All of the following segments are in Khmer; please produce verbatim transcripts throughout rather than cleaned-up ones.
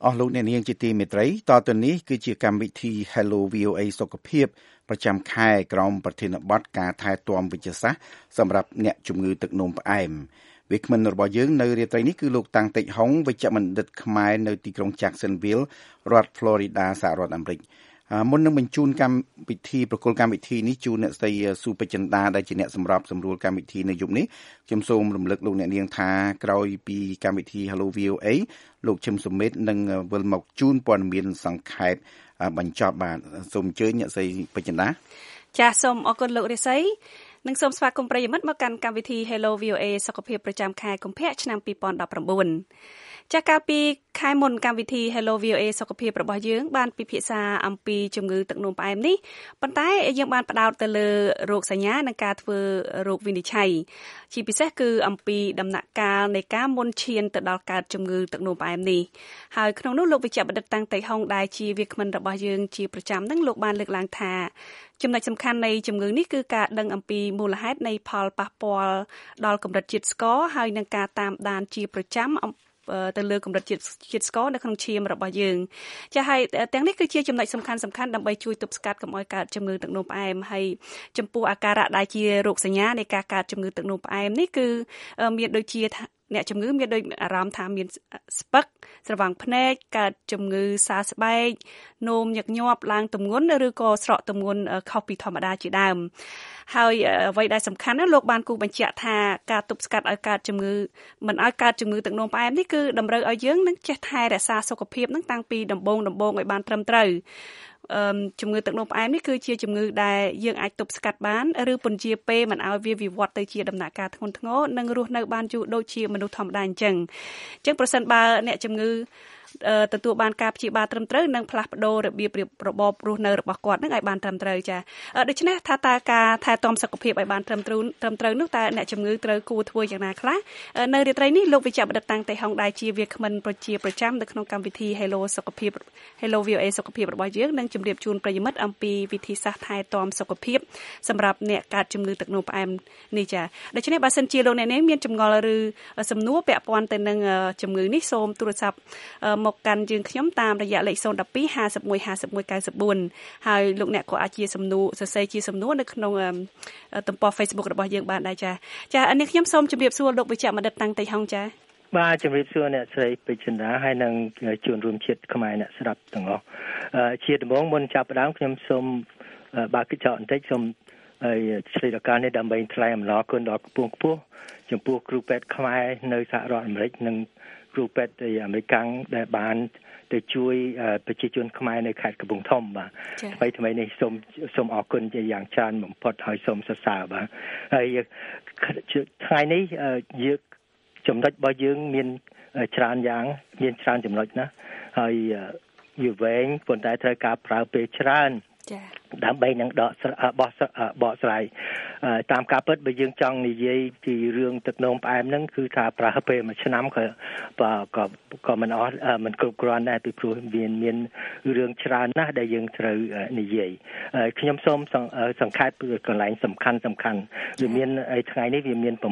ស់លោកអ្នកនាងជាទីមេត្រីតទៅនេះគឺជាកម្មវិធី Hello វី អូ เอ សុខភាពប្រចាំខែក្រោមប្រធានបទការថែទាំវិជ្ជសាស្ត្រសម្រាប់អ្នកជំងឺទឹកនោមផ្អែមវាគ្មិនរបស់យើងនៅរាត្រីនេះគឺលោកតាំងតិចហុងវិជ្ជបណ្ឌិតខ្មែរនៅទីក្រុង Jacksonville រដ្ឋ Florida សហរដ្ឋអាមេរិកមុននឹងបញ្ជូនកម្មវិធីប្រគល់កម្មវិធីនេះជូនអ្នកស្រីស៊ូពេជ្រចិន្តាដែលជាអ្នកសម្របសម្រួលកម្មវិធីនៅយប់នេះខ្ញុំសូមរំលឹកលោកអ្នកនាងថាក្រោយពីកម្មវិធី Hello វី អូ เอ លោកឈឹមសុមេតនឹងវិលមកជូនព័ត៌មានសង្ខេបបញ្ចប់បាទសូមអញ្ជើញអ្នកស្រីពេជ្រចិន្តាចាសសូមអរគុណលោករិស័យនិងសូមស្វាគមន៍ប្រិយមិត្តមកកាន់កម្មវិធី Hello វី អូ เอ សុខភាពប្រចាំខែកុម្ភៈឆ្នាំពីរពាន់ដប់ប្រាំបួនចាកាលពីខែមុនកម្មវិធី Hello វី អូ เอ សុខភាពរបស់យើងបានពិភាក្សាអំពីជំងឺទឹកនោមផ្អែមនេះប៉ុន្តែយើងបានផ្ដោតទៅលើរោគសញ្ញានិងការធ្វើរោគវិនិច្ឆ័យជាពិសេសគឺអំពីដំណាក់កាលនៃការមុនឈានទៅដល់កើតជំងឺទឹកនោមផ្អែមនេះហើយក្នុងនោះលោកវិជ្ជបណ្ឌិតតាំងតេហុងដែលជាវាគ្មិនរបស់យើងជាប្រចាំនឹងលោកបានលើកឡើងថាចំណុចសំខាន់នៃជំងឺនេះគឺការដឹងអំពីមូលហេតុនៃផលប៉ះពាល់ដល់កម្រិតជាតិស្ករហើយនឹងការតាមដានជាប្រចាំទៅលើកម្រិតជាតិជាតិស្ករនៅក្នុងឈាមរបស់យើងចា៎ហើយទាំងនេះគឺជាចំណុចសំខាន់សំខាន់ដើម្បីជួយទប់ស្កាត់កុំឲ្យកើតជំងឺទឹកនោមផ្អែមហើយចំពោះអាការៈដែលជារោគសញ្ញានៃការកើតជំងឺទឹកនោមផ្អែមនេះគឺមានដូចជាអ្នកជំងឺមានដូចអារម្មណ៍ថាមានស្ពឹកស្រវាំងភ្នែកកើតជំងឺសើស្បែកនោមញឹកញាប់ឡើងទម្ងន់ឬក៏ស្រកទម្ងន់ខុសពីធម្មតាជាដើមហើយអ្វីដែលសំខាន់ណាលោកបានគូបញ្ជាក់ថាការទប់ស្កាត់ឲ្យកើតជំងឺមិនឲ្យកើតជំងឺទឹកនោមផ្អែមនេះគឺតម្រូវឲ្យយើងនឹងចេះថែរក្សាសុខភាពនឹងតាំងពីដំបូងដំបូងឲ្យបានត្រឹមត្រូវអឺជំងឺទឹកនោមផ្អែមនេះគឺជាជំងឺដែលយើងអាចទប់ស្កាត់បានឬពន្យាពេលមិនឲ្យវាវិវត្តទៅជាដំណាក់កាលធ្ងន់ធ្ងរនិងរស់នៅបានយូរដូចជាមនុស្សធម្មតាអញ្ចឹងអញ្ចឹងប្រសិនបើអ្នកជំងឺទទួលបានការព្យាបាលត្រឹមត្រូវនិងផ្លាស់ប្ដូររបៀបរបបរស់នៅរបស់គាត់នឹងឲ្យបានត្រឹមត្រូវចាដូច្នេះថាតើការថែទាំសុខភាពឲ្យបានត្រឹមត្រូវត្រឹមត្រូវនោះតើអ្នកជំងឺត្រូវគួរធ្វើយ៉ាងណាខ្លះនៅរាត្រីនេះលោកវិជ្ជបណ្ឌិតតាំងតេហុងដែលជាវាគ្មិនប្រជាប្រចាំនៅក្នុងកម្មវិធី Hello សុខភាព Hello វី អូ เอ សុខភាពរបស់យើងនឹងជម្រាបជូនប្រិយមិត្តអំពីវិធីសាស្ត្រថែទាំសុខភាពសម្រាប់អ្នកកើតជំងឺទឹកនោមផ្អែមនេះចាដូច្នេះបើសិនជាលោកអ្នកនាងមានចម្ងល់ឬសំណួរពាក់ព័ន្ធទៅនឹងជំងឺនេះសូមទូរស័ព្ទមកកាន់យើងខ្ញុំតាមរយៈលេខศูนย์ หนึ่ง สอง ห้า หนึ่ง ห้า หนึ่ง เก้า เก้า สี่ហើយលោកអ្នកក៏អាចជាសំណួរសរសេរជាសំណួរនៅក្នុងទំព័រ Facebook របស់យើងបានដែរចាចានេះខ្ញុំសូមជម្រាបសួរលោកវិជ្ជបណ្ឌិតតាំងតេហុងចាបាទជម្រាបសួរអ្នកស្រីពេជ្រចិន្តាហើយនឹងជួនរួមជាតិខ្មែរអ្នកស្ដាប់ទាំងអស់ជាដំបូងមុនចាប់ផ្ដើមខ្ញុំសូមបើកកញ្ចក់បន្តិចសូមឆ្លៃរកានេះដើម្បីថ្លែងអំណរគុណដល់ខ្ពស់ខ្ពស់ចំពោះគ្រូពេទ្យខ្មែរនៅសហរដ្ឋអាមេរិកនិងគ្រូពេទ្យទីអាមេរិកដែលបានទៅជួយប្រជាជនខ្មែរនៅខេត្តកំពង់ធំបាទថ្មីថ្មីនេះសូមសូមអរគុណជាយ៉ាងច្រើនបំផុតហើយសូមសរសើរបាទហើយថ្ងៃនេះយើងចំណុចរបស់យើងមានច្រើនយ៉ាងមានច្រើនចំណុចណាហើយវាវែងប៉ុន្តែត្រូវការប្រើពេលច្រើនចា៎ដើម្បីនឹងដកបោះបកស្រាយតាមការពិតបើយើងចង់និយាយពីរឿងទឹកនោមផ្អែមហ្នឹងគឺថាប្រើពេលមួយឆ្នាំក៏ក៏ក៏មិនអស់មិនគ្រប់គ្រាន់ដែរពីព្រោះមានមានរឿងច្រើនណាស់ដែលយើងត្រូវនិយាយខ្ញុំសូមសង្ខេបកន្លែងសំខាន់សំខាន់វាមានថ្ងៃនេះវាមាន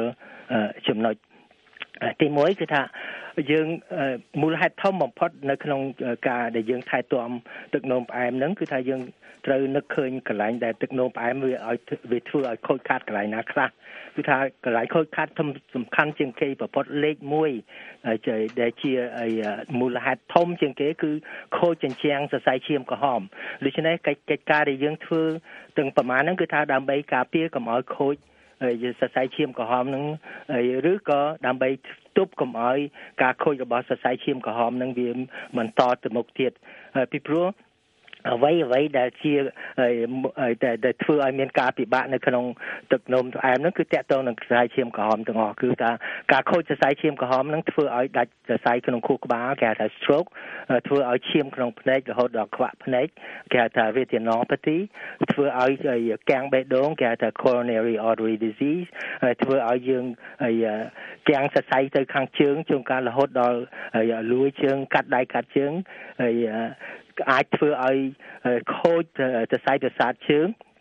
7ចំណុចទីមួយគឺថាយើងមូលហេតុធំបំផុតនៅក្នុងការដែលយើងថែទាំទឹកនោមផ្អែមហ្នឹងគឺថាយើងត្រូវនឹកឃើញកន្លែងដែលទឹកនោមផ្អែមវាឲ្យវាធ្វើឲ្យខូចខាតកន្លែងណាខ្លះគឺថាកន្លែងខូចខាតសំខាន់ជាងគេបំផុតលេខមួយដែលជាមូលហេតុធំជាងគេគឺខូចជញ្ជាំងសរសៃឈាមក្រហមដូច្នេះកិច្ចការដែលយើងធ្វើទាំងប្រមាណហ្នឹងគឺថាដើម្បីការពារកុំឲ្យខូចសរសៃឈាមក្រហមនឹងឬក៏ដើម្បីទប់កុំឲ្យការខូចរបស់សរសៃឈាមក្រហមនឹងវាបន្តទៅមុខទៀតពីព្រោះអ្វីអ្វីដែលជាដែលធ្វើឲ្យមានការពិបាកនៅក្នុងទឹកនោមផ្អែមហ្នឹងគឺតាក់ទងនឹងសរសៃឈាមក្រហមទាំងអស់គឺថាការខូចសរសៃឈាមក្រហមហ្នឹងធ្វើឲ្យដាច់សរសៃក្នុងខួរក្បាលគេហៅថា stroke ធ្វើឲ្យឈាមក្នុងភ្នែករហូតដល់ខ្វាក់ភ្នែកគេហៅថា retinopathy ធ្វើឲ្យកាំងបេះដូងគេហៅថា coronary artery disease ធ្វើឲ្យយើងកាំងសរសៃទៅខាងជើងជួនកាលរហូតដល់លួយជើងកាត់ដៃកាត់ជើងហើយអាចធ្វើឲ្យខូចសរសៃប្រសាទជើង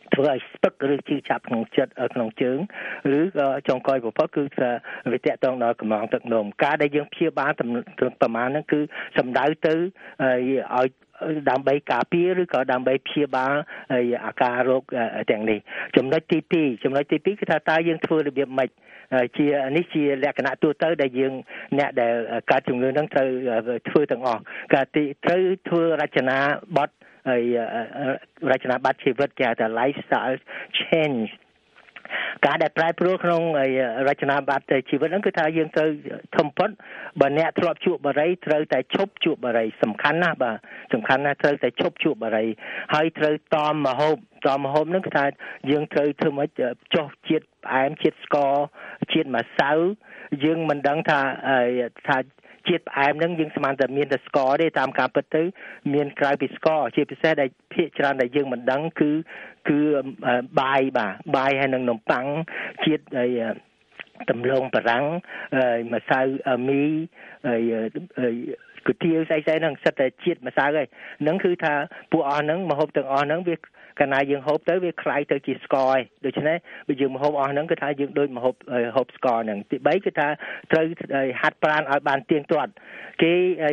ធ្វើឲ្យស្ពឹកឬជឿចាប់ក្នុងចិត្តក្នុងជើងឬក៏ចុងក្រោយបំផុតគឺវាតាក់ទងដល់កម្លាំងទឹកនោមការដែលយើងព្យាបាលប្រមាណហ្នឹងគឺសំដៅទៅឲ្យដើម្បីការពារឬក៏ដើម្បីព្យាបាលអាការរោគទាំងនេះចំណុចទីពីរចំណុចទីពីរគឺថាតើយើងធ្វើរបៀបម៉េចជានេះជាលក្ខណៈទូទៅដែលយើងអ្នកដែលកើតជំងឺហ្នឹងត្រូវធ្វើទាំងអស់ការទីត្រូវធ្វើរចនាប័ទ្មហើយរចនាប័ទ្មជីវិតគេហៅថា lifestyle change ការដែលប្រែប្រួលក្នុងរចនាប័ទ្មជីវិតហ្នឹងគឺថាយើងត្រូវធំផុតបើអ្នកធ្លាប់ជក់បារីត្រូវតែឈប់ជក់បារីសំខាន់ណាស់បាទសំខាន់ណាស់ត្រូវតែឈប់ជក់បារីហើយត្រូវតមម្ហូបតមម្ហូបហ្នឹងគឺថាយើងត្រូវធ្វើម៉េចចុះជាតិផ្អែមជាតិស្ករជាតិម្សៅយើងមិនដឹងថាថាជាតិផ្អែមហ្នឹងយើងស្មានតែមានតែស្ករទេតាមការពិតទៅមានក្រៅពីស្ករជាពិសេសដែលភាគច្រើនដែលយើងមិនដឹងគឺគឺបាយបាទបាយហើយនឹងនំប៉័ងជាតិដំឡូងបារាំងម្សៅមីគុយទាវស្អីៗហ្នឹងសិតតែជាតិម្សៅហើយហ្នឹងគឺថាពួកអស់ហ្នឹងម្ហូបទាំងអស់ហ្នឹងវាកាលណាយើងហូបទៅវាคล้ายទៅជាស្ករហើយដូច្នេះបើយើងម្ហូបអស់ហ្នឹងគឺថាយើងដូចម្ហូបហូបស្ករហ្នឹងទីបីគឺថាត្រូវហាត់ប្រាណឲ្យបានទៀងទាត់គេ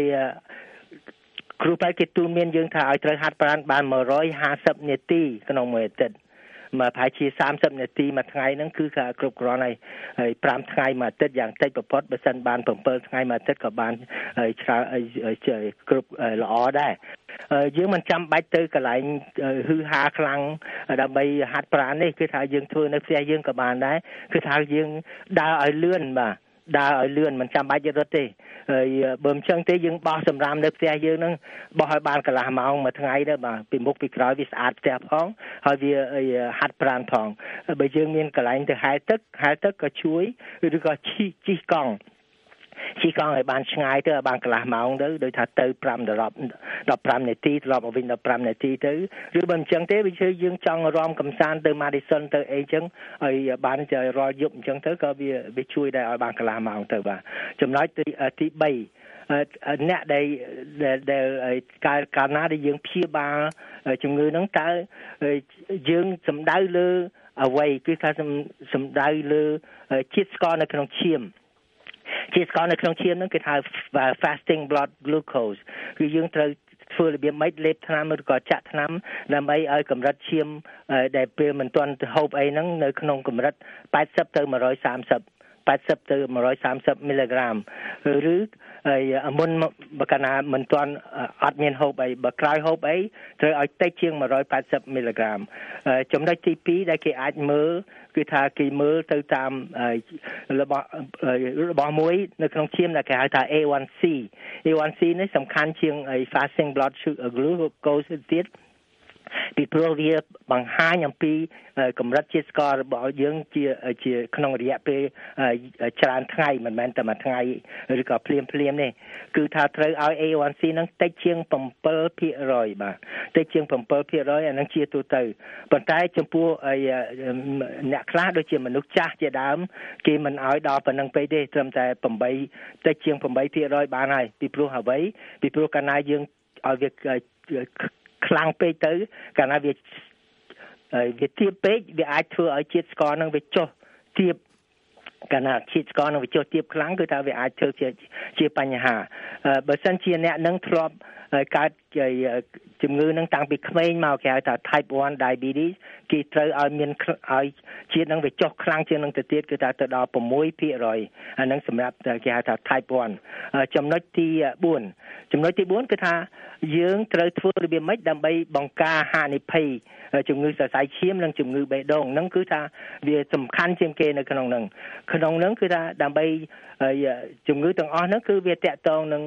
គ្រូពេទ្យគេទូន្មានយើងថាឲ្យត្រូវហាត់ប្រាណបានone hundred fiftyនាទីក្នុងមួយអាទិត្យមកប្រហែលជាthirtyនាទីមួយថ្ងៃហ្នឹងគឺថាគ្រប់គ្រាន់ហើយហើយfiveថ្ងៃមួយអាទិត្យយ៉ាងតិចបំផុតបើសិនបានsevenថ្ងៃមួយអាទិត្យក៏បានច្រើនគ្រប់ល្អដែរយើងមិនចាំបាច់ទៅកន្លែងហឺហាខ្លាំងដើម្បីហាត់ប្រាណនេះគឺថាយើងធ្វើនៅផ្ទះយើងក៏បានដែរគឺថាយើងដើរឲ្យលឿនបាទដើរឲ្យលឿនមិនចាំបាច់រត់ទេហើយបើមិនចឹងទេយើងបោះសម្រាមនៅផ្ទះយើងហ្នឹងបោះឲ្យបានកន្លះម៉ោងមួយថ្ងៃទៅបាទពីមុខពីក្រោយវាស្អាតផ្ទះផងហើយវាហាត់ប្រាណផងបើយើងមានកន្លែងទៅហែលទឹកហែលទឹកក៏ជួយឬក៏ជិះជិះកង់ជិះកង់ឲ្យបានឆ្ងាយទៅឲ្យបានកន្លះម៉ោងទៅដោយថាទៅfiveដល់fifteenនាទីត្រឡប់មកវិញដល់fiveនាទីទៅឬបើមិនចឹងទេវាជួយយើងចង់រំកំសាន្តទៅ Madison ទៅអីចឹងឲ្យបានទៅរាល់យប់អញ្ចឹងទៅក៏វាវាជួយដែរឲ្យបានកន្លះម៉ោងទៅបាទចំណុចទីទីthreeអ្នកដែលដែលកាលកាលណាដែលយើងព្យាបាលជំងឺហ្នឹងតើយើងសំដៅលើអ្វីគឺថាសំដៅលើជាតិស្ករនៅក្នុងឈាមជាតិស្ករនៅក្នុងឈាមហ្នឹងគេហៅ fasting blood glucose គឺយើងត្រូវធ្វើរបៀបម៉េចលេបថ្នាំឬក៏ចាក់ថ្នាំដើម្បីឲ្យកម្រិតឈាមដែលពេលមិនទាន់ទៅហូបអីហ្នឹងនៅក្នុងកម្រិតeightyទៅone thirty eightyទៅone thirtyមីលីក្រាមឬមុនបើកាលណាមិនទាន់អត់មានហូបអីបើក្រោយហូបអីត្រូវឲ្យតិចជាងone eightyមីលីក្រាមចំណុចទីtwoដែលគេអាចមើលគឺថាគេមើលទៅតាមរបស់របស់មួយនៅក្នុងឈាមដែលគេហៅថា A one C A one C នេះសំខាន់ជាង fasting blood sugar glucose ទៀតពីព្រោះវាបង្ហាញអំពីកម្រិតជាតិស្កររបស់យើងជាជាក្នុងរយៈពេលច្រើនថ្ងៃមិនមែនតែមួយថ្ងៃឬក៏ភ្លាមភ្លាមនេះគឺថាត្រូវឲ្យ A one C ហ្នឹងតិចជាងseven percent បាទតិចជាងseven percent អាហ្នឹងជាទូទៅប៉ុន្តែចំពោះអ្នកខ្លះដូចជាមនុស្សចាស់ជាដើមគេមិនឲ្យដល់ប៉ុណ្្នឹងពេកទេត្រឹមតែeightតិចជាងeight percent បានហើយពីព្រោះអ្វីពីព្រោះកាលណាយើងឲ្យវាខ្លាំងពេកទៅកាលណាវាវាទាបពេកវាអាចធ្វើឲ្យជាតិស្ករនឹងវាចុះទាបកាលណាជាតិស្ករនឹងវាចុះទាបខ្លាំងគឺថាវាអាចធ្វើជាជាបញ្ហាបើសិនជាអ្នកនឹងធ្លាប់កើតជំងឺនឹងតាំងពីក្មេងមកគេហៅថា type one diabetes គេត្រូវឲ្យមានឲ្យជាតិនឹងវាចុះខ្លាំងជាងនឹងទៅទៀតគឺថាទៅដល់six percent អានឹងសម្រាប់គេហៅថា type one ចំណុចទីfourចំណុចទីfourគឺថាយើងត្រូវធ្វើរបៀបម៉េចដើម្បីបង្ការហានិភ័យជំងឺសរសៃឈាមនិងជំងឺបេះដូងហ្នឹងគឺថាវាសំខាន់ជាងគេនៅក្នុងហ្នឹងក្នុងហ្នឹងគឺថាដើម្បីជំងឺទាំងអស់ហ្នឹងគឺវាតាក់ទងនឹង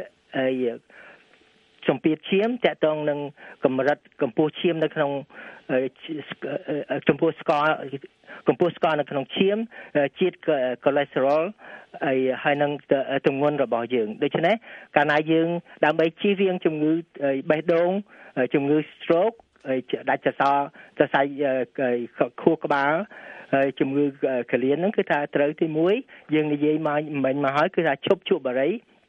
សម្ពាធឈាមតាក់ទងនឹងកម្រិតកម្ពស់ឈាមនៅក្នុងកម្ពស់ស្ករកម្ពស់ស្ករនៅក្នុងឈាមជាតិកូលេស្តេរ៉ុលហើយនឹងទម្ងន់របស់យើងដូច្នេះកាលណាយើងដើម្បីជៀសវាងជំងឺបេះដូងជំងឺ stroke ដាច់សរសៃសរសៃខួរក្បាលហើយជំងឺកលៀនហ្នឹងគឺថាត្រូវទីoneយើងនិយាយមកមិញមកហើយគឺថាឈប់ជក់បារី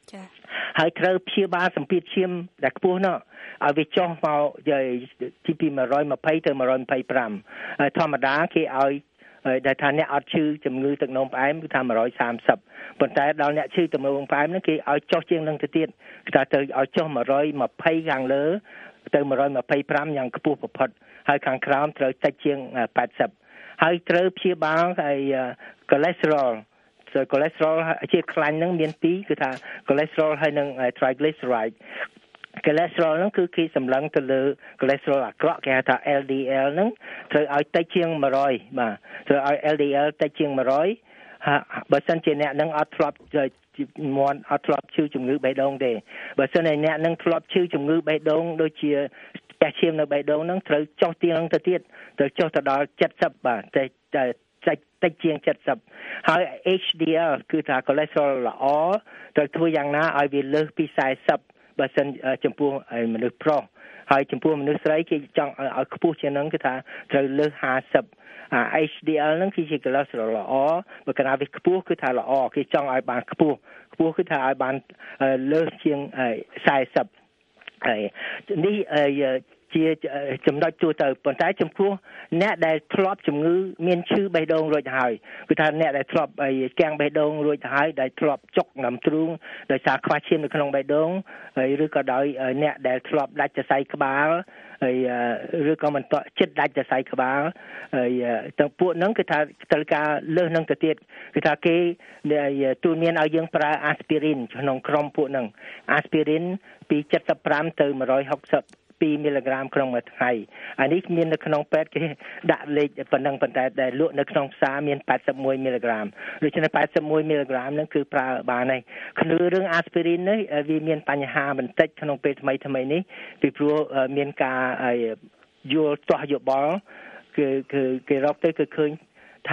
ចា៎ហើយត្រូវព្យាបាលសម្ពាធឈាមដែលខ្ពស់នោះឲ្យវាចុះមកទីពីone hundred twentyទៅone hundred twenty-fiveហើយធម្មតាគេឲ្យដែលថាអ្នកអត់ឈឺជំងឺទឹកនោមផ្អែមគឺថាone hundred thirtyប៉ុន្តែដល់អ្នកឈឺទឹកនោមផ្អែមហ្នឹងគេឲ្យចុះជាងនឹងទៅទៀតគេថាទៅឲ្យចុះone hundred twentyខាងលើទៅone hundred twenty-fiveយ៉ាងខ្ពស់បំផុតហើយខាងក្រោមត្រូវតិចជាងeightyហើយត្រូវព្យាបាលហើយ cholesterol so cholesterol ជាខ្លាញ់ហ្នឹងមានពីរគឺថា cholesterol ហើយនិង triglyceride cholesterol ហ្នឹងគឺគេសម្លឹងទៅលើ cholesterol អាក្រក់គេហៅថា L D L ហ្នឹងត្រូវឲ្យតិចជាងone hundredបាទត្រូវឲ្យ L D L តិចជាងone hundredបើសិនជាអ្នកនឹងអត់ធ្លាប់មាន់អត់ធ្លាប់ឈឺជំងឺបេះដូងទេបើសិនជាអ្នកនឹងធ្លាប់ឈឺជំងឺបេះដូងដូចជាផ្ទះឈាមនៅបេះដូងហ្នឹងត្រូវចុះទៀងទៅទៀតត្រូវចុះទៅដល់seventyបាទតែតែតិចជាងseventyហើយ H D L គឺថា cholesterol ល្អត្រូវធ្វើយ៉ាងណាឲ្យវាលើសពីfortyបើសិនចំពោះមនុស្សប្រុសហើយចំពោះមនុស្សស្រីគេចង់ឲ្យខ្ពស់ជាងហ្នឹងគឺថាត្រូវលើសfiftyអា H D L ហ្នឹងគឺជា cholesterol ល្អបើកាលណាវាខ្ពស់គឺថាល្អគេចង់ឲ្យបានខ្ពស់ខ្ពស់គឺថាឲ្យបានលើសជាងfortyហើយនេះជាចំណុចទូទៅប៉ុន្តែចំពោះអ្នកដែលធ្លាប់ជំងឺមានឈឺបេះដូងរួចហើយគឺថាអ្នកដែលធ្លាប់គាំងបេះដូងរួចហើយដែលធ្លាប់ចុកដំទ្រូងដោយសារខ្វះឈាមនៅក្នុងបេះដូងឬក៏ដោយអ្នកដែលធ្លាប់ដាច់សរសៃក្បាលហើយឬក៏មិនតចិត្តដាច់សរសៃក្បាលហើយទាំងពួកហ្នឹងគឺថាត្រូវការលើសហ្នឹងទៅទៀតគឺថាគេទូន្មានឲ្យយើងប្រើ aspirin ក្នុងក្រុមពួកហ្នឹង aspirin ពីseventy-fiveទៅone hundred sixty-twoមីលីក្រាមក្នុងមួយថ្ងៃអានេះមាននៅក្នុងពេទ្យគេដាក់លេខប៉ុណ្ណឹងប៉ុន្តែដែលលក់នៅក្នុងផ្សារមានeighty-oneមីលីក្រាមដូច្នេះeighty-oneមីលីក្រាមហ្នឹងគឺប្រើបានហើយគឺរឿង aspirin នេះវាមានបញ្ហាបន្តិចក្នុងពេលថ្មីថ្មីនេះពីព្រោះមានការយល់ទាស់យោបល់គឺគឺគេរកទៅគឺឃើញថា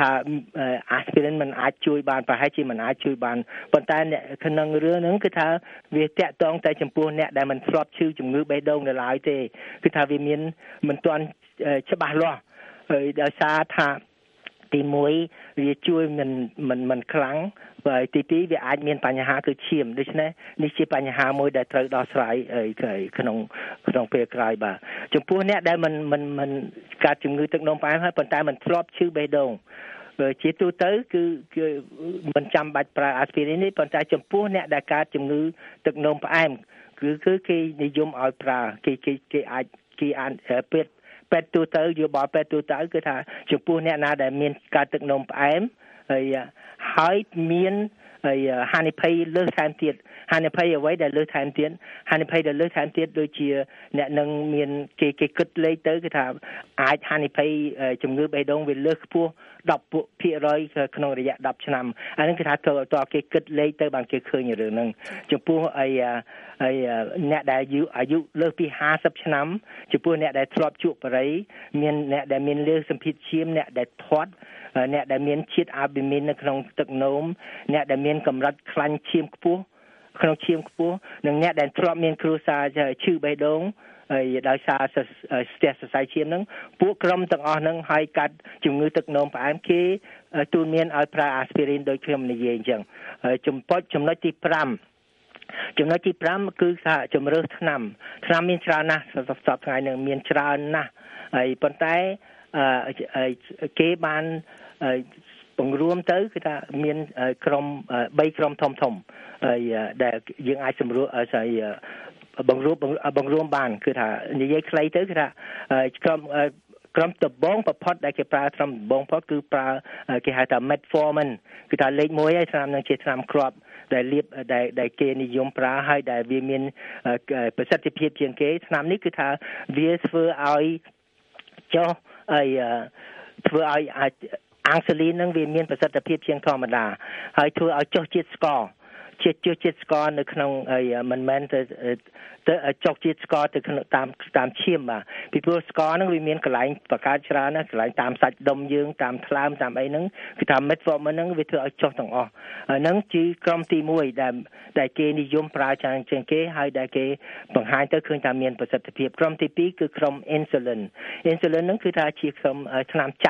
aspirin มันអាចជួយបានប្រហែលជាมันអាចជួយបានប៉ុន្តែអ្នកក្នុងរឿងហ្នឹងគឺថាវាតាក់ទងតែចំពោះអ្នកដែលមិនធ្លាប់ឈឺជំងឺបេះដូងនៅឡើយទេគឺថាវាមានមិនទាន់ច្បាស់លាស់ហើយដោយសារថាទីមួយវាជួយមិនមិនមិនខ្លាំងហើយទីពីរវាអាចមានបញ្ហាគឺឈាមដូច្នេះនេះជាបញ្ហាមួយដែលត្រូវដោះស្រាយក្នុងក្នុងពេលក្រោយបាទចំពោះអ្នកដែលមិនមិនមិនកើតជំងឺទឹកនោមផ្អែមហើយប៉ុន្តែមិនធ្លាប់ឈឺបេះដូងជាទូទៅគឺគឺមិនចាំបាច់ប្រើ aspirin នេះប៉ុន្តែចំពោះអ្នកដែលកើតជំងឺទឹកនោមផ្អែមគឺគឺគេនិយមឲ្យប្រើគេគេគេអាចគេអាចពេទ្យពេទ្យទូទៅយោបល់ពេទ្យទូទៅគឺថាចំពោះអ្នកណាដែលមានកើតទឹកនោមផ្អែមហើយហើយមានហើយហានិភ័យលើសថែមទៀតហានិភ័យអ្វីដែលលើសថែមទៀតហានិភ័យដែលលើសថែមទៀតដូចជាអ្នកនឹងមានគេគេគិតលេខទៅគឺថាអាចហានិភ័យជំងឺបេះដូងវាលើសខ្ពស់tenភាគរយក្នុងរយៈtenឆ្នាំអានេះគឺថាតើគេគិតលេខទៅបានគេឃើញរឿងហ្នឹងចំពោះអីអីអ្នកដែលអាយុលើសពីfiftyឆ្នាំចំពោះអ្នកដែលធ្លាប់ជក់បារីមានអ្នកដែលមានលើសសម្ពាធឈាមអ្នកដែលធាត់អ្នកដែលមានជាតិអាល់ប៊ូមីននៅក្នុងទឹកនោមអ្នកដែលមានកម្រិតខ្លាញ់ឈាមខ្ពស់ក្នុងឈាមខ្ពស់និងអ្នកដែលធ្លាប់មានគ្រួសារឈឺបេះដូងហើយដោយសារស្ទះសរសៃឈាមហ្នឹងពួកក្រុមទាំងអស់ហ្នឹងហើយកាត់ជំងឺទឹកនោមផ្អែមគេទូន្មានឲ្យប្រើ aspirin ដូចខ្ញុំនិយាយអញ្ចឹងហើយចំពោះចំណុចទីfiveចំណុចទីfiveគឺថាជំរើសថ្នាំថ្នាំមានច្រើនណាស់សប្តាហ៍ថ្ងៃនេះមានច្រើនណាស់ហើយប៉ុន្តែគេបានបង្រួមទៅគឺថាមានក្រុមthreeក្រុមធំធំហើយដែលយើងអាចសម្រួលស្អីបង្រួមបង្រួមបានគឺថានិយាយខ្លីទៅគឺថាក្រុមក្រុមដំបងប្រផុតដែលគេប្រើថ្នាំដំបងប្រផុតគឺប្រើគេហៅថា metformin គឺថាលេខoneហើយថ្នាំនឹងជាថ្នាំគ្រាប់ដែលលាបដែលដែលគេនិយមប្រើហើយដែលវាមានប្រសិទ្ធភាពជាងគេថ្នាំនេះគឺថាវាធ្វើឲ្យចុះហើយធ្វើឲ្យអាំងស៊ូលីននឹងវាមានប្រសិទ្ធភាពជាងធម្មតាហើយធ្វើឲ្យចុះជាតិស្ករជាតិចុះជាតិស្ករនៅក្នុងមិនមែនទៅទៅចុះជាតិស្ករទៅតាមតាមឈាមបាទពីព្រោះស្ករហ្នឹងវាមានកន្លែងបង្កើតច្រើនណាកន្លែងតាមសាច់ដុំយើងតាមថ្លើមតាមអីហ្នឹងគឺថា metformin ហ្នឹងវាធ្វើឲ្យចុះទាំងអស់ហ្នឹងជាក្រុមទីoneដែលដែលគេនិយមប្រើច្រើនជាងគេហើយដែលគេបង្ហាញទៅឃើញថាមានប្រសិទ្ធភាពក្រុមទីtwoគឺក្រុម insulin insulin ហ្នឹងគឺថាជាក្រុមថ្នាំចាក់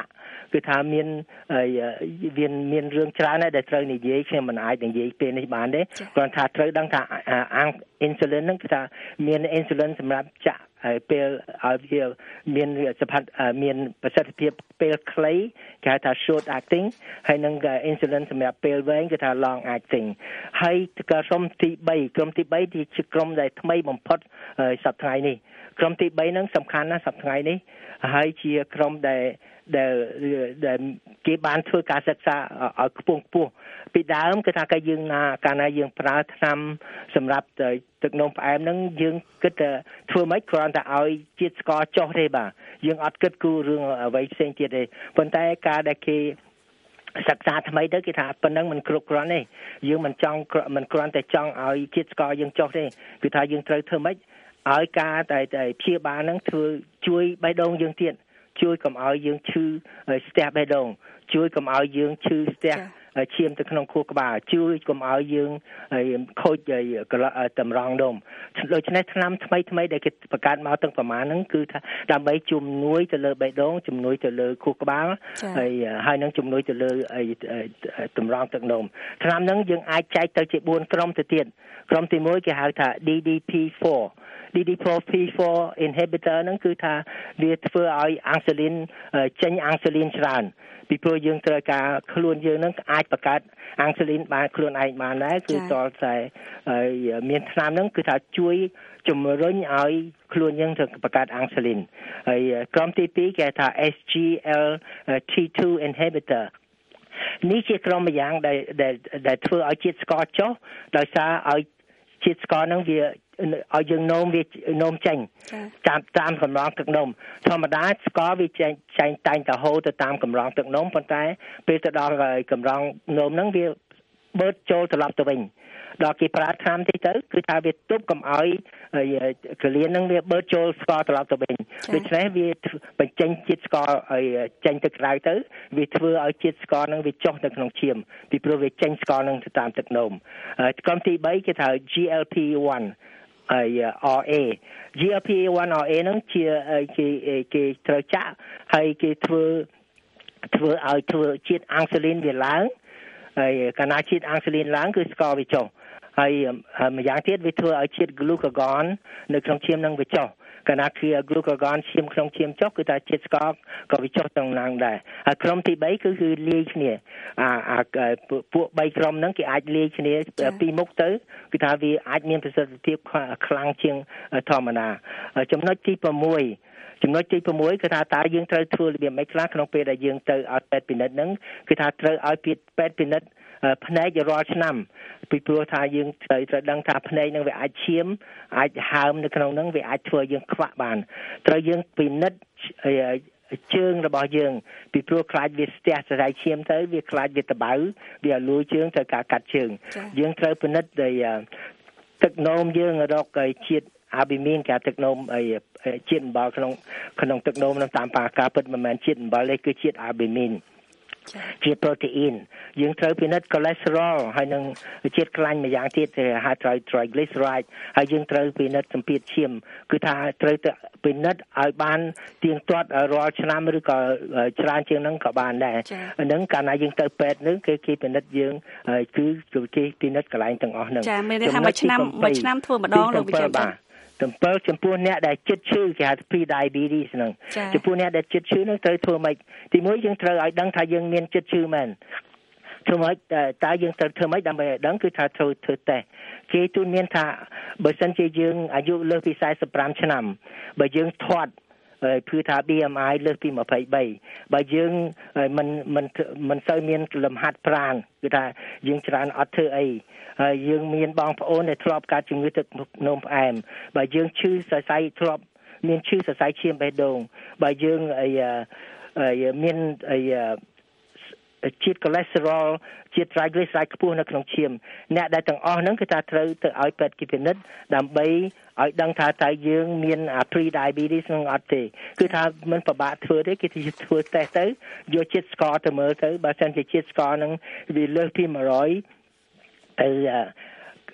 គឺថាមានវាមានរឿងច្រើនដែរដែលត្រូវនិយាយខ្ញុំមិនអាចនិយាយពេលនេះបានទេគ្រាន់ថាត្រូវដឹងថាអ៊ីនស៊ូលីនហ្នឹងគឺថាមានអ៊ីនស៊ូលីនសម្រាប់ចាក់ពេលឲ្យវាមានសភាពមានប្រសិទ្ធភាពពេលខ្លីគេហៅថា short acting ហើយនឹង insulin សម្រាប់ពេលវែងគេថា long acting ហើយក្រុមទី3ក្រុមទី3ទីជាក្រុមដែលថ្មីបំផុតសប្តាហ៍នេះក្រុមទី3ហ្នឹងសំខាន់ណាស់សប្តាហ៍នេះហើយជាក្រុមដែលដែលដែលគេបានធ្វើការសិក្សាឲ្យខ្ពង់ខ្ពស់ពីដើមគឺថាគេយើងណាកាលណាយើងប្រើថ្នាំសម្រាប់ទឹកនោមផ្អែមហ្នឹងយើងគិតថាធ្វើម៉េចគ្រាន់តែឲ្យជាតិស្ករចុះទេបាទយើងអត់គិតគូររឿងអ្វីផ្សេងទៀតទេប៉ុន្តែការដែលគេសិក្សាថ្មីទៅគេថាប៉ុណ្ណឹងមិនគ្រប់គ្រាន់ទេយើងមិនចង់មិនគ្រាន់តែចង់ឲ្យជាតិស្ករយើងចុះទេគឺថាយើងត្រូវធ្វើម៉េចឲ្យការតែព្យាបាលហ្នឹងធ្វើជួយបេះដូងយើងទៀតជួយកុំឲ្យយើងឈឺស្ទះបេះដូងជួយកុំឲ្យយើងឈឺស្ទះឈាមទៅក្នុងខួរក្បាលជួយកុំឲ្យយើងខូចតម្រងនោមដូច្នេះថ្នាំថ្មីថ្មីដែលគេបង្កើតមកទាំងប្រមាណហ្នឹងគឺថាដើម្បីជំនួយទៅលើបេះដូងជំនួយទៅលើខួរក្បាលហើយហើយនឹងជំនួយទៅលើតម្រងទឹកនោមថ្នាំហ្នឹងយើងអាចចែកទៅជាបួនក្រុមទៅទៀតក្រុមទីមួយគេហៅថា D D P four D D P four inhibitor ហ្នឹងគឺថាវាធ្វើឲ្យអាំងស៊ូលីនចេញអាំងស៊ូលីនច្រើនពីព្រោះយើងត្រូវការខ្លួនយើងនឹងអាចបង្កើតអាំងស៊ូលីនបានខ្លួនឯងបានដែរគឺតលតែមានថ្នាំហ្នឹងគឺថាជួយជំរុញឲ្យខ្លួនយើងទៅបង្កើតអាំងស៊ូលីនហើយក្រុមទីពីរគេថា S G L T two inhibitor នេះជាក្រុមម្យ៉ាងដែលដែលធ្វើឲ្យជាតិស្ករចុះដោយសារឲ្យជាតិស្ករហ្នឹងវាឲ្យយើងនោមវានោមចេញតាមតាមកម្រងទឹកនោមធម្មតាស្ករវាចេញចេញតែងតែហូរទៅតាមកម្រងទឹកនោមប៉ុន្តែពេលទៅដល់កម្រងនោមហ្នឹងវាបឺតចូលត្រឡប់ទៅវិញដល់គេប្រើថ្នាំតិចទៅគឺថាវាទប់កុំឲ្យកលៀនហ្នឹងវាបឺតចូលស្ករត្រឡប់ទៅវិញដូច្នេះវាបញ្ចេញជាតិស្ករឲ្យចេញទៅក្រៅទៅវាធ្វើឲ្យជាតិស្ករហ្នឹងវាចុះទៅក្នុងឈាមពីព្រោះវាចេញស្ករហ្នឹងទៅតាមទឹកនោមក្រុមទី3គេថា G L P one R A G L P one R A ហ្នឹងជាគេគេត្រូវចាក់ហើយគេធ្វើធ្វើឲ្យធ្វើជាតិអាំងស៊ូលីនវាឡើងហើយកាលណាជាតិអាំងស៊ូលីនឡើងគឺស្ករវាចុះហើយម្យ៉ាងទៀតវាធ្វើឲ្យជាតិ glucagon នៅក្នុងឈាមនឹងវាចុះកាលណាគឺ glucagon ឈាមក្នុងឈាមចុះគឺថាជាតិស្ករក៏វាចុះទាំងឡើងដែរហើយក្រុមទី3គឺគឺលាយគ្នាអាពួក3ក្រុមហ្នឹងគេអាចលាយគ្នាពីមុខទៅគឺថាវាអាចមានប្រសិទ្ធភាពខ្លាំងជាងធម្មតាចំណុចទី6ចំណុចទី6គឺថាតើយើងត្រូវធ្វើរបៀបម៉េចខ្លះក្នុងពេលដែលយើងទៅឲ្យពេទ្យពិនិត្យហ្នឹងគឺថាត្រូវឲ្យពេទ្យពិនិត្យភ្នែករាល់ឆ្នាំពីព្រោះថាយើងត្រូវត្រូវដឹងថាភ្នែកនឹងវាអាចឈាមអាចហើមនៅក្នុងហ្នឹងវាអាចធ្វើយើងខ្វាក់បានត្រូវយើងពិនិត្យជើងរបស់យើងពីព្រោះខ្លាចវាស្ទះសរសៃឈាមទៅវាខ្លាចវាតបៅវាលួយជើងត្រូវការកាត់ជើងយើងត្រូវពិនិត្យទឹកនោមយើងរកជាតិអាល់ប៊ីមីនគេទឹកនោមជាតិអំបិលក្នុងក្នុងទឹកនោមនឹងតាមការពិតមិនមែនជាតិអំបិលទេគឺជាតិអាល់ប៊ីមីនជាប្រូតេអ៊ីនយើងត្រូវពិនិត្យ cholesterol ហើយនឹងជាតិខ្លាញ់មួយយ៉ាងទៀតគេហៅ triglyceride ហើយយើងត្រូវពិនិត្យសម្ពាធឈាមគឺថាត្រូវទៅពិនិត្យឲ្យបានទៀងទាត់រាល់ឆ្នាំឬក៏ច្រើនជាងហ្នឹងក៏បានដែរហ្នឹងកាលណាយើងទៅពេទ្យហ្នឹងគេគេពិនិត្យយើងគឺគេពិនិត្យកន្លែងទាំងអស់ហ្នឹងចាមានន័យថាមួយឆ្នាំមួយឆ្នាំធ្វើម្ដងលោកវិជ្ជាបាទចំពោះចំពោះអ្នកដែលចិត្តឈឺគេហៅ pre-diabetes ហ្នឹងចំពោះអ្នកដែលចិត្តឈឺហ្នឹងត្រូវធ្វើម៉េចទីមួយយើងត្រូវឲ្យដឹងថាយើងមានចិត្តឈឺមែនធ្វើម៉េចតើយើងត្រូវធ្វើម៉េចដើម្បីឲ្យដឹងគឺថាត្រូវធ្វើតេស្តគេទូនមានថាបើសិនជាយើងអាយុលើសពីสี่สิบห้าឆ្នាំបើយើងធាត់គឺថា B M I លើសពីtwenty-threeបើយើងមិនមិនមិនសូវមានលំហាត់ប្រាណគឺថាយើងច្រើនអត់ធ្វើអីហើយយើងមានបងប្អូនដែលធ្លាប់កើតជំងឺទឹកនោមផ្អែមបើយើងឈឺសរសៃធ្លាប់មានឈឺសរសៃឈាមបេះដូងបើយើងអីមានអីជាតិ cholesterol ជាតិ triglyceride ខ្ពស់នៅក្នុងឈាមអ្នកដែលទាំងអស់ហ្នឹងគឺថាត្រូវទៅឲ្យពេទ្យពិនិត្យដើម្បីឲ្យដឹងថាតើយើងមាន pre-diabetes នឹងអត់ទេគឺថាមិនពិបាកធ្វើទេគេធ្វើតេស្តទៅយកជាតិស្ករទៅមើលទៅបើសិនជាជាតិស្ករហ្នឹងវាលើសពីone hundredទៅ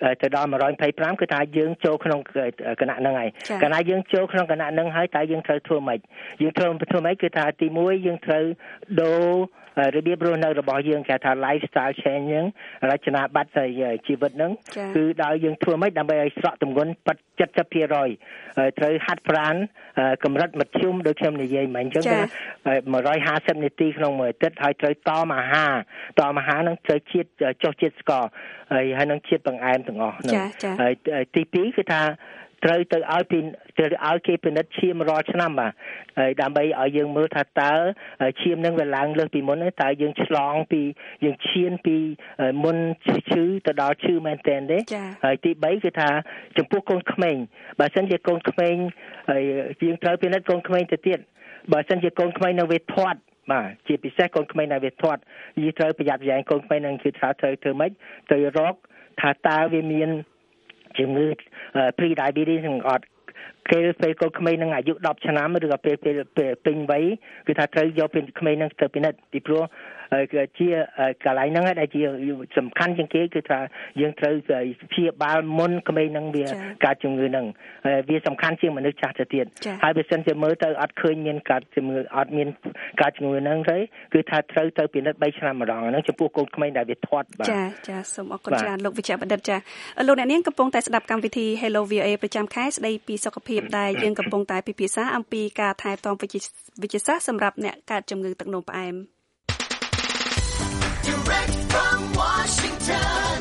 ទៅដល់one hundred twenty-fiveគឺថាយើងចូលក្នុងគណៈហ្នឹងហើយកាលណាយើងចូលក្នុងគណៈហ្នឹងហើយតើយើងត្រូវធ្វើម៉េចយើងត្រូវធ្វើម៉េចគឺថាទីមួយយើងត្រូវដូររបៀបរស់នៅរបស់យើងគេថា lifestyle change ហ្នឹងរចនាប័ទ្មជីវិតហ្នឹងគឺដល់យើងធ្វើម៉េចដើម្បីឲ្យស្រកទម្ងន់seventy percent ត្រូវហាត់ប្រាណកម្រិតមធ្យមដូចខ្ញុំនិយាយមិញអញ្ចឹងone hundred fiftyនាទីក្នុងមួយអាទិត្យហើយត្រូវតមអាហារតមអាហារហ្នឹងត្រូវជាតិចុះជាតិស្ករហើយហើយនឹងជាតិបង្អែមទាំងអស់ហ្នឹងហើយទីtwoគឺថាត្រូវទៅឲ្យពីទៅឲ្យគេពិនិត្យឈាមរាល់ឆ្នាំបាទហើយដើម្បីឲ្យយើងមើលថាតើឈាមនឹងវាឡើងលើសពីមុនតើយើងឆ្លងពីយើងឈានពីមុនឈឺទៅដល់ឈឺមែនទែនទេហើយទីthreeគឺថាចំពោះកូនក្មេងបើសិនជាកូនក្មេងហើយយើងត្រូវពិនិត្យកូនក្មេងទៅទៀតបើសិនជាកូនក្មេងនៅវាធាត់បាទជាពិសេសកូនក្មេងនៅវាធាត់យើងត្រូវប្រយ័ត្នប្រយែងកូនក្មេងនឹងគឺថាត្រូវធ្វើម៉េចទៅរកថាតើវាមានជំងឺ pre diabetes នឹងអត់គេពេលកូនក្មេងនឹងអាយុtenឆ្នាំឬក៏ពេលពេលពេញវ័យគឺថាត្រូវយកពេលក្មេងនឹងទៅពិនិត្យពីព្រោះគឺជាកន្លែងហ្នឹងដែលជាសំខាន់ជាងគេគឺថាយើងត្រូវព្យាបាលមុនក្មេងនឹងវាកើតជំងឺហ្នឹងវាសំខាន់ជាងមនុស្សចាស់ទៅទៀតហើយបើសិនជាមើលទៅអត់ឃើញមានកើតជំងឺអត់មានកើតជំងឺហ្នឹងទេគឺថាត្រូវទៅពិនិត្យthreeឆ្នាំម្ដងហ្នឹងចំពោះកូនក្មេងដែលវាធាត់បាទចាចាសូមអរគុណច្រើនលោកវិជ្ជបណ្ឌិតចាលោកអ្នកនាងកំពុងតែស្ដាប់កម្មវិធី Hello វី អូ អេ ប្រចាំខែស្ដីពីសុខភាពដែលយើងកំពុងតែពិភាក្សាអំពីការថែទាំវិជ្ជសាស្ត្រសម្រាប់អ្នកកើតជំងឺទឹកនោមផ្អែម Direct from Washington,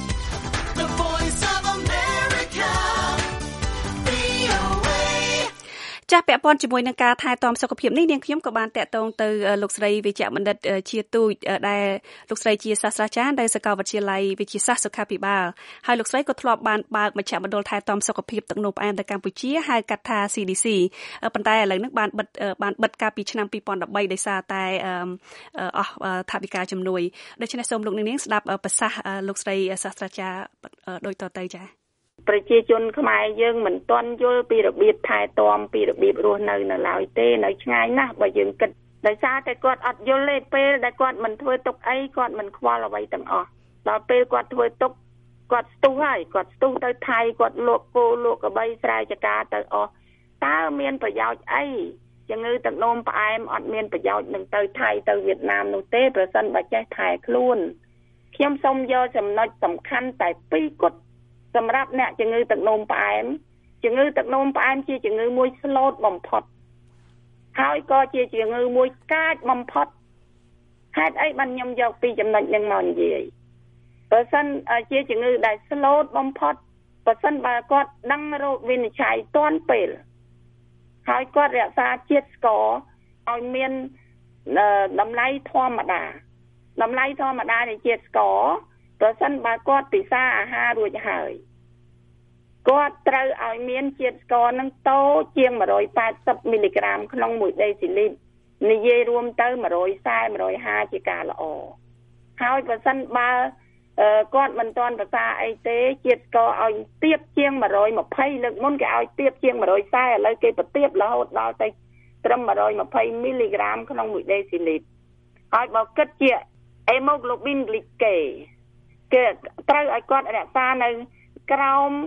the voice of America, វី អូ เอចាស់ពាក់ព័ន្ធជាមួយនឹងការថែទាំសុខភាពនេះនាងខ្ញុំក៏បានតាក់ទងទៅលោកស្រីវិជ្ជបណ្ឌិតជាទូចដែលលោកស្រីជាសាស្ត្រាចារ្យនៅសាកលវិទ្យាល័យវិទ្យាសាស្ត្រសុខាភិបាលហើយលោកស្រីក៏ធ្លាប់បានបើកមជ្ឈមណ្ឌលថែទាំសុខភាពទឹកនោមផ្អែមនៅកម្ពុជាហៅកាត់ថា C D C ប៉ុន្តែឥឡូវនេះបានបិទបានបិទកាលពីឆ្នាំtwo thousand thirteenដោយសារតែអស់ថវិកាជំនួយដូច្នេះសូមលោកនាងស្ដាប់ប្រសាសន៍លោកស្រីសាស្ត្រាចារ្យដូចតទៅចា៎ប្រជាជនខ្មែរយើងមិនទាន់យល់ពីរបៀបថែទាំពីរបៀបរស់នៅនៅឡើយទេនៅឆ្ងាយណាស់បើយើងគិតដោយសារតែគាត់អត់យល់ទេពេលដែលគាត់មិនធ្វើទុកអីគាត់មិនខ្វល់អ្វីទាំងអស់ដល់ពេលគាត់ធ្វើទុកគាត់ស្ទុះហើយគាត់ស្ទុះទៅថៃគាត់លក់គោលក់ក្របីស្រែចកាទៅអស់តើមានប្រយោជន៍អីជំងឺទឹកនោមផ្អែមអត់មានប្រយោជន៍នឹងទៅថៃទៅវៀតណាមនោះទេប្រសិនបើចេះថែខ្លួនខ្ញុំសូមយកចំណុចសំខាន់តែពីរគត់សម្រាប់អ្នកជំងឺទឹកនោមផ្អែមជំងឺទឹកនោមផ្អែមជាជំងឺមួយស្លូតបំផុតហើយក៏ជាជំងឺមួយកាចបំផុតហេតុអីបានខ្ញុំយកពីចំណុចនឹងមកនិយាយបើសិនជាជំងឺដែលស្លូតបំផុតបើសិនបើគាត់ដឹងរោគវិនិច្ឆ័យទាន់ពេលហើយគាត់រក្សាជាតិស្ករឲ្យមានតម្លៃធម្មតាតម្លៃធម្មតានៃជាតិស្ករប្រសិនបើគាត់ពិសាអាហាររួចហើយគាត់ត្រូវឲ្យមានជាតិស្ករនឹងតូចជាងone hundred eightyមីលីក្រាមក្នុងមួយដេស៊ីលីត្រនិយាយរួមទៅone forty, one fiftyជាការល្អហើយប្រសិនបើគាត់មិនទាន់ភាសាអីទេជាតិស្ករឲ្យទាបជាងone twentyលើកមុនគេឲ្យទាបជាងone fortyឥឡូវគេបន្ទាបរហូតដល់ទៅត្រឹមone twentyមីលីក្រាមក្នុងមួយដេស៊ីលីត្រហើយបើគិតជា hemoglobin glycate គេត្រូវឲ្យគាត់រក្សានៅក្រោម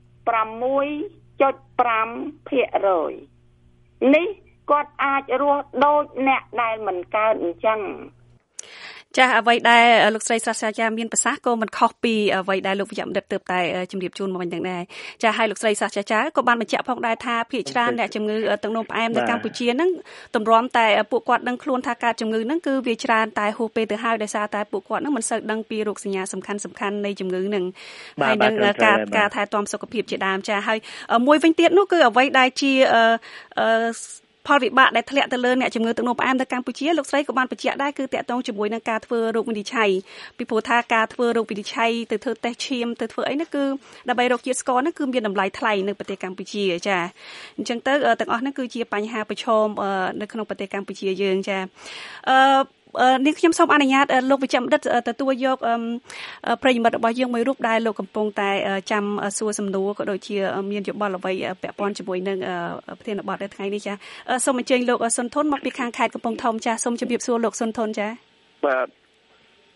six point fiveភាគរយ នេះគាត់អាចរស់ដូចអ្នកដែលមិនកើតអញ្ចឹងចាអ្វីដែលលោកស្រីសាស្ត្រាចារ្យមានប្រសាសន៍ក៏មិនខុសពីអ្វីដែលលោកវិជ្ជបណ្ឌិតទើបតែជម្រាបជូនមកវិញទាំងដែរចាហើយលោកស្រីសាស្ត្រាចារ្យក៏បានបញ្ជាក់ផងដែរថាភាគច្រើនអ្នកជំងឺទឹកនោមផ្អែមនៅកម្ពុជាហ្នឹងទម្រាំតែពួកគាត់ដឹងខ្លួនថាការជំងឺហ្នឹងគឺវាច្រើនតែហួសពេលទៅហើយដោយសារតែពួកគាត់ហ្នឹងមិនសូវដឹងពីរោគសញ្ញាសំខាន់សំខាន់នៃជំងឺហ្នឹងហើយនឹងការការថែទាំសុខភាពជាដើមចាហើយមួយវិញទៀតនោះគឺអ្វីដែលជាអឺផលវិបាកដែលធ្លាក់ទៅលើអ្នកជំងឺទឹកនោមផ្អែមនៅកម្ពុជាលោកស្រីក៏បានបញ្ជាក់ដែរគឺតាក់ទងជាមួយនឹងការធ្វើរោគវិនិច្ឆ័យពីព្រោះថាការធ្វើរោគវិនិច្ឆ័យទៅធ្វើតេស្តឈាមទៅធ្វើអីហ្នឹងគឺដើម្បីរកជាតិស្ករហ្នឹងគឺមានតម្លៃថ្លៃនៅប្រទេសកម្ពុជាចាអញ្ចឹងទៅទាំងអស់ហ្នឹងគឺជាបញ្ហាប្រឈមនៅក្នុងប្រទេសកម្ពុជាយើងចាអឺនាងខ្ញុំសូមអនុញ្ញាតលោកវិជ្ជបណ្ឌិតទទួលយកប្រិយមិត្តរបស់យើងមួយរូបដែលលោកកំពុងតែចាំសួរសំណួរក៏ដូចជាមានយោបល់អ្វីពាក់ព័ន្ធជាមួយនឹងប្រធានបទនៅថ្ងៃនេះចាសូមអញ្ជើញលោកសុនធនមកពីខាងខេត្តកំពង់ធំចាសូមជម្រាបសួរលោកសុនធនចាបាទ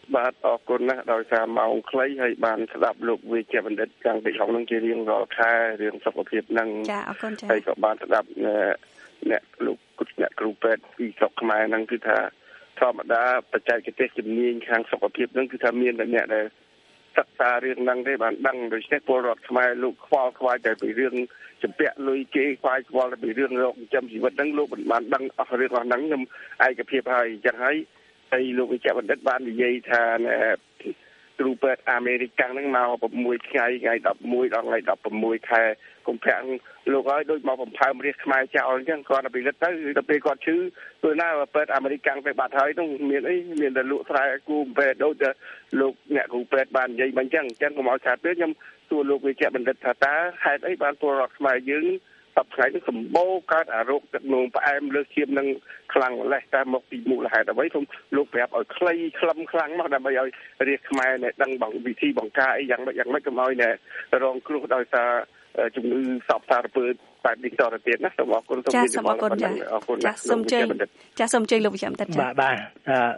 បាទអរគុណណាស់ដោយសារម៉ោងខ្លីហើយបានស្ដាប់លោកវិជ្ជបណ្ឌិតខាងពីក្នុងនឹងជារៀងរាល់ខែរឿងសុខភាពនឹងចាអរគុណចាហើយក៏បានស្ដាប់អ្នកលោកអ្នកគ្រូពេទ្យពីស្រុកខ្មែរនឹងគឺថាធម្មតាបច្ចេកទេសជំនាញខាងសុខភាពនឹងគឺថាមានតែអ្នកដែលសិក្សារឿងហ្នឹងទេបានដឹងដូច្នេះពលរដ្ឋខ្មែរលោកខ្វល់ខ្វាយតែពីរឿងចម្ពាក់លុយគេខ្វាយខ្វល់តែពីរឿងរោគចិញ្ចឹមជីវិតហ្នឹងលោកមិនបានដឹងអស់រឿងអស់ហ្នឹងខ្ញុំឯកភាពហើយអញ្ចឹងហើយហើយលោកវិជ្ជបណ្ឌិតបាននិយាយថាគ្រូពេទ្យអាមេរិកហ្នឹងមក6ថ្ងៃថ្ងៃ11ដល់ថ្ងៃ16ខែកុម្ភៈលោកហើយដូចមកបំផើមរាជខ្មែរចោលអញ្ចឹងគាត់ទៅពិនិត្យទៅដល់ពេលគាត់ឈឺព្រោះណាពេទ្យអាមេរិកទៅបាត់ហើយនោះមានអីមានតែលក់ស្រែគូពេទ្យដូចតែលោកអ្នកគ្រូពេទ្យបាននិយាយមកអញ្ចឹងអញ្ចឹងកុំឲ្យខាតពេលខ្ញុំសួរលោកវិជ្ជបណ្ឌិតថាតើហេតុអីបានពលរដ្ឋខ្មែរយើងសប្តាហ៍នេះសម្បូរកើតអារោគទឹកនោមផ្អែមលើសឈាមនឹងខ្លាំងម្លេះតែមកពីមូលហេតុអ្វីខ្ញុំលោកប្រាប់ឲ្យខ្លីខ្លឹមខ្លាំងមកដើម្បីឲ្យរាជខ្មែរណែដឹងបងវិធីបង្ការអីយ៉ាងម៉េចយ៉ាងម៉េចកុំឲ្យណែរងគ្រោះដោយសារជំងឺសពសារពើបែបនេះតទៅទៀតណាសូមអរគុណសូមជម្រាបអរគុណចាអរគុណចាសូមជើញចាសូមជើញលោកវិជ្ជបណ្ឌិតចាបាទបាទអឺ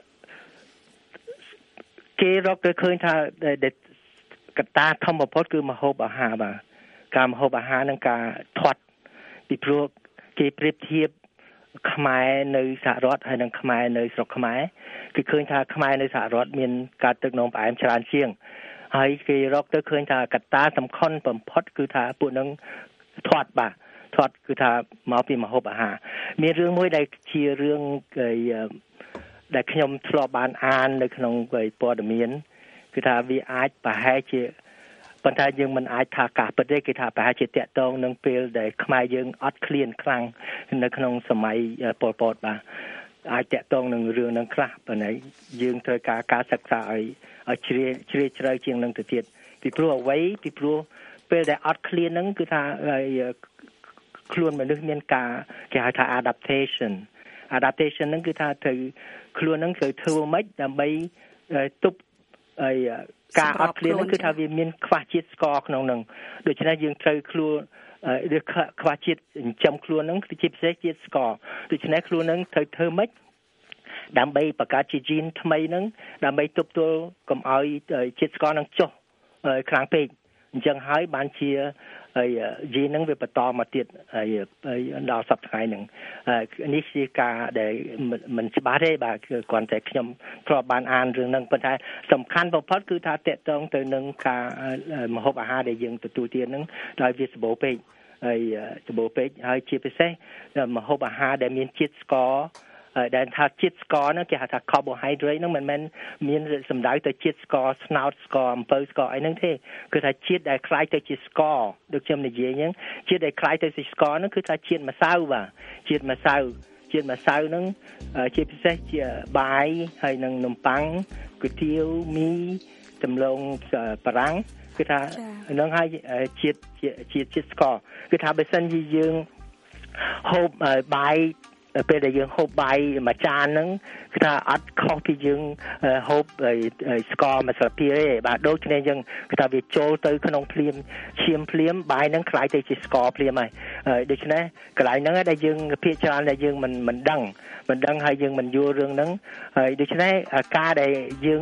គេរកទៅឃើញថាកត្តាធម្មបំផុតគឺម្ហូបអាហារបាទការម្ហូបអាហារនិងការធាត់ពីព្រោះគេប្រៀបធៀបខ្មែរនៅសហរដ្ឋហើយនិងខ្មែរនៅស្រុកខ្មែរគឺឃើញថាខ្មែរនៅសហរដ្ឋមានការទឹកនោមផ្អែមច្រើនជាងហើយគេរកទៅឃើញថាកត្តាសំខាន់បំផុតគឺថាពួកនឹងធាត់បាទធាត់គឺថាមកពីម្ហូបអាហារមានរឿងមួយដែលជារឿងដែលខ្ញុំធ្លាប់បានអាននៅក្នុងព័ត៌មានគឺថាវាអាចប្រហែលជាប៉ុន្តែយើងមិនអាចថាការពិតទេគេថាប្រហែលជាតាក់ទងនឹងពេលដែលខ្មែរយើងអត់ឃ្លានខ្លាំងនៅក្នុងសម័យប៉ុលពតបាទអាចតាក់ទងនឹងរឿងនឹងខ្លះប៉ុន្តែយើងត្រូវការការសិក្សាឲ្យឲ្យជ្រាលជ្រាលជ្រៅជាងនឹងទៅទៀតពីព្រោះអ្វីពីព្រោះពេលដែលអត់ឃ្លានហ្នឹងគឺថាខ្លួនមនុស្សមានការគេហៅថា adaptation adaptation ហ្នឹងគឺថាត្រូវខ្លួនហ្នឹងត្រូវធ្វើម៉េចដើម្បីទប់ហើយការអត់ឃ្លានហ្នឹងគឺថាវាមានខ្វះជាតិស្ករក្នុងហ្នឹងដូច្នេះយើងត្រូវខ្លួនឬខ្វះជាតិចិញ្ចឹមខ្លួនហ្នឹងគឺជាពិសេសជាតិស្ករដូច្នេះខ្លួនហ្នឹងត្រូវធ្វើម៉េចដើម្បីបង្កើតជា gene ថ្មីហ្នឹងដើម្បីទប់ទល់កុំឲ្យជាតិស្ករហ្នឹងចុះខ្លាំងពេកអញ្ចឹងហើយបានជាហើយ gene ហ្នឹងវាបន្តមកទៀតហើយដល់សប្តាហ៍ហ្នឹងនេះជាការដែលមិនច្បាស់ទេបាទគឺគ្រាន់តែខ្ញុំធ្លាប់បានអានរឿងហ្នឹងប៉ុន្តែសំខាន់បំផុតគឺថាតកតងទៅនឹងការម្ហូបអាហារដែលយើងទទួលទានហ្នឹងដោយវាសម្បូរពេកហើយសម្បូរពេកហើយជាពិសេសម្ហូបអាហារដែលមានជាតិស្ករដែលថាជាតិស្ករហ្នឹងគេហៅថា carbohydrate ហ្នឹងមិនមែនមានសំដៅទៅជាតិស្ករស្នោតស្ករអំពៅស្ករអីហ្នឹងទេគឺថាជាតិដែលคล้ายទៅជាស្ករដូចខ្ញុំនិយាយអញ្ចឹងជាតិដែលคล้ายទៅជាស្ករហ្នឹងគឺថាជាតិម្សៅបាទជាតិម្សៅជាតិម្សៅហ្នឹងជាពិសេសជាបាយហើយនិងនំប៉័ងគុយទាវមីដំឡូងបារាំងគឺថាហ្នឹងហើយជាតិជាតិជាតិស្ករគឺថាបើសិនជាយើងហូបបាយពេលដែលយើងហូបបាយមួយចានហ្នឹងគឺថាអត់ខុសពីយើងហូបស្ករមួយស្លាបព្រាទេបាទដូចគ្នាយើងគឺថាវាចូលទៅក្នុងភ្លាមឈាមភ្លាមបាយហ្នឹងคล้ายទៅជាស្ករភ្លាមហើយដូច្នេះកន្លែងហ្នឹងដែលយើងភាគច្រើនដែលយើងមិនមិនដឹងមិនដឹងហើយយើងមិនយល់រឿងហ្នឹងហើយដូច្នេះការដែលយើង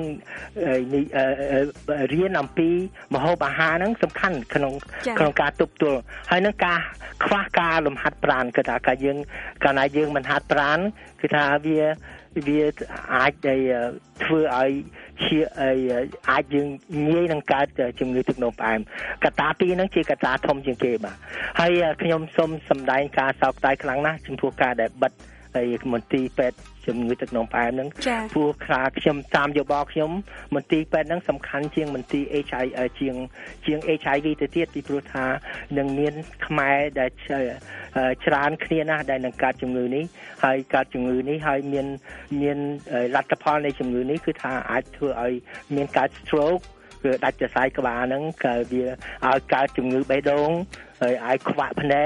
រៀនអំពីម្ហូបអាហារហ្នឹងសំខាន់ក្នុងក្នុងការទប់ទល់ហើយនឹងការខ្វះការលំហាត់ប្រាណគឺថាការយើងកាលណាយើងមិនហាត់ប្រាណគឺថាវាវាអាចធ្វើឲ្យជាអាចយើងងាយនឹងកើតជំងឺទឹកនោមផ្អែមកត្តាពីរហ្នឹងជាកត្តាធំជាងគេបាទហើយខ្ញុំសូមសម្ដែងការសោកស្ដាយខ្លាំងណាស់ចំពោះការដែលបិទហើយមន្ទីរពេទ្យជំងឺទឹកនោមផ្អែមហ្នឹងព្រោះខ្លាខ្ញុំតាមយោបល់ខ្ញុំមន្ទីរពេទ្យហ្នឹងសំខាន់ជាងមន្ទីរ H I V ជាងជាង H I V ទៅទៀតពីព្រោះថានឹងមានខ្មែរដែលច្រើនគ្នាណាស់ដែលនឹងកើតជំងឺនេះហើយកើតជំងឺនេះហើយមានមានលទ្ធផលនៃជំងឺនេះគឺថាអាចធ្វើឲ្យមានកើត stroke គឺដាច់សរសៃក្បាលហ្នឹងក៏វាឲ្យកើតជំងឺបេះដូងហើយអាចខ្វាក់ភ្នែក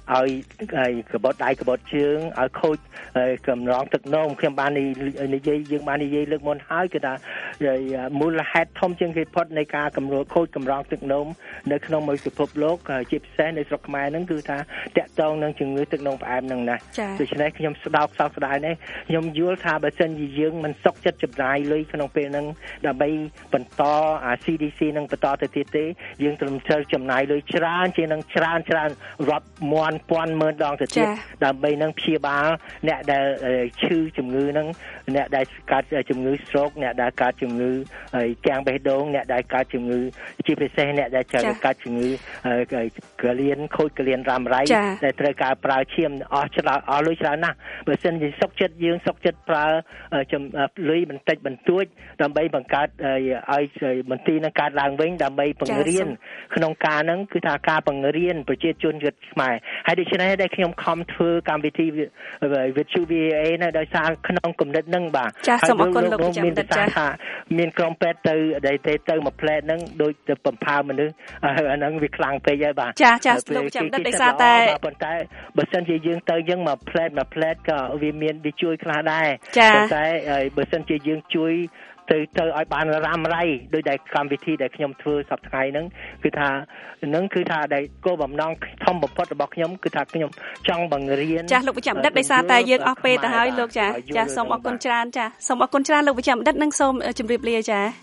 ឲ្យក្បត់ដៃក្បត់ជើងឲ្យខូចកម្រងទឹកនោមខ្ញុំបាននិយាយយើងបាននិយាយលើកមុនហើយគឺថាមូលហេតុធំជាងគេផុតនៃការកម្រួលខូចកម្រងទឹកនោមនៅក្នុងមួយពិភពលោកជាពិសេសនៅស្រុកខ្មែរហ្នឹងគឺថាតាក់ទងនឹងជំងឺទឹកនោមផ្អែមហ្នឹងណាដូច្នេះខ្ញុំស្ដោកសោកស្ដាយនេះខ្ញុំយល់ថាបើសិនជាយើងមិនសុខចិត្តចំណាយលុយក្នុងពេលហ្នឹងដើម្បីបន្តអា C D C នឹងបន្តទៅទៀតទេយើងត្រូវចំណាយលុយច្រើនជាងនឹងច្រើនច្រើនរាប់ពាន់ពាន់ម៉ឺនដងទៅទៀតដើម្បីនឹងព្យាបាលអ្នកដែលឈឺជំងឺហ្នឹងអ្នកដែលកើតជំងឺ stroke អ្នកដែលកើតជំងឺកាំងបេះដូងអ្នកដែលកើតជំងឺជាពិសេសអ្នកដែលកើតជំងឺកលៀនខូចកលៀនរ៉ាំរ៉ៃដែលត្រូវការប្រើឈាមអស់ច្រើនអស់លុយច្រើនណាស់បើសិនជាសុខចិត្តយើងសុខចិត្តប្រើលុយបន្តិចបន្តួចដើម្បីបង្កើតឲ្យមន្ទីរនឹងកើតឡើងវិញដើម្បីបង្រៀនក្នុងការហ្នឹងគឺថាការបង្រៀនប្រជាជនជាតិខ្មែរហើយដូច្នេះដែលខ្ញុំខំធ្វើកម្មវិធីវិទ្យុ V O A នៅដោយសារក្នុងគំនិតហ្នឹងបាទចាសសូមអរគុណលោកប្រចាំដិតចាសមានក្រុមពេទ្យទៅដែលទៅមួយផ្លែតហ្នឹងដូចទៅបំផើមនុស្សអាហ្នឹងវាខ្លាំងពេកហើយបាទចាសចាសលោកប្រចាំដិតដោយសារតែប៉ុន្តែបើសិនជាយើងទៅយើងមួយផ្លែតមួយផ្លែតក៏វាមានវាជួយខ្លះដែរប៉ុន្តែបើសិនជាយើងជួយទៅទៅឲ្យបានរ៉ាំរ៉ៃដោយដែលកម្មវិធីដែលខ្ញុំធ្វើសប្តាហ៍ថ្ងៃហ្នឹងគឺថានឹងគឺថាដែលគោលបំណងធំបំផុតរបស់ខ្ញុំគឺថាខ្ញុំចង់បង្រៀនចាស់លោកប្រចាំដិតដោយសារតែយើងអស់ពេលទៅហើយលោកចាចាសូមអរគុណច្រើនចាសូមអរគុណច្រើនលោកប្រចាំដិតនិងសូមជម្រាបលាចា